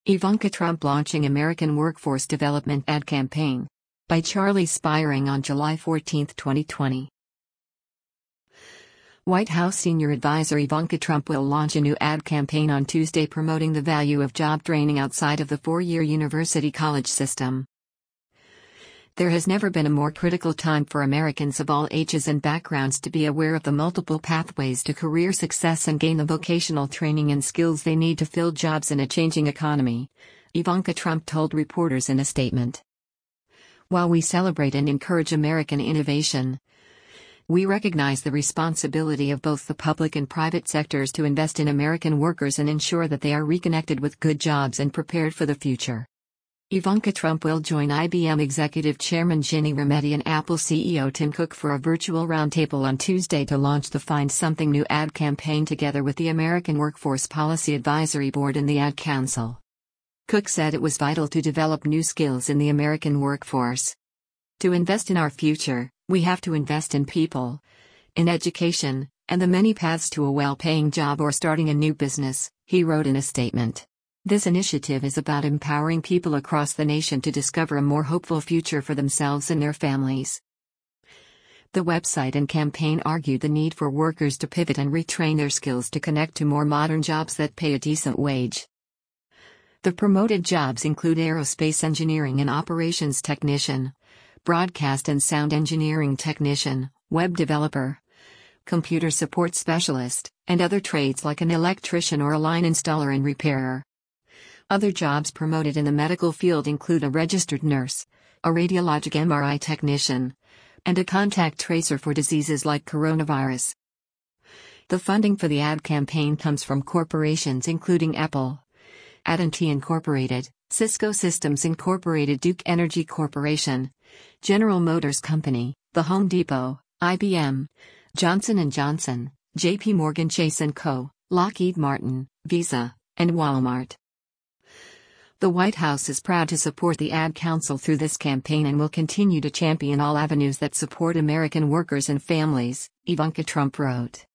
Ivanka Trump launching American Workforce Development Ad Campaign. By Charlie Spiring on July 14, 2020. White House senior advisor Ivanka Trump will launch a new ad campaign on Tuesday promoting the value of job training outside of the four-year university college system. There has never been a more critical time for Americans of all ages and backgrounds to be aware of the multiple pathways to career success and gain the vocational training and skills they need to fill jobs in a changing economy, Ivanka Trump told reporters in a statement. While we celebrate and encourage American innovation, we recognize the responsibility of both the public and private sectors to invest in American workers and ensure that they are reconnected with good jobs and prepared for the future. Ivanka Trump will join IBM Executive Chairman Ginni Rometty and Apple CEO Tim Cook for a virtual roundtable on Tuesday to launch the Find Something New ad campaign together with the American Workforce Policy Advisory Board and the Ad Council. Cook said it was vital to develop new skills in the American workforce. To invest in our future, we have to invest in people, in education, and the many paths to a well-paying job or starting a new business, he wrote in a statement. This initiative is about empowering people across the nation to discover a more hopeful future for themselves and their families. The website and campaign argued the need for workers to pivot and retrain their skills to connect to more modern jobs that pay a decent wage. The promoted jobs include aerospace engineering and operations technician, broadcast and sound engineering technician, web developer, computer support specialist, and other trades like an electrician or a line installer and repairer. Other jobs promoted in the medical field include a registered nurse, a radiologic MRI technician, and a contact tracer for diseases like coronavirus. The funding for the ad campaign comes from corporations including Apple, AT&T Incorporated, Cisco Systems Incorporated, Duke Energy Corporation, General Motors Company, The Home Depot, IBM, Johnson & Johnson, JP Morgan Chase & Co., Lockheed Martin, Visa, and Walmart. The White House is proud to support the Ad Council through this campaign and will continue to champion all avenues that support American workers and families, Ivanka Trump wrote.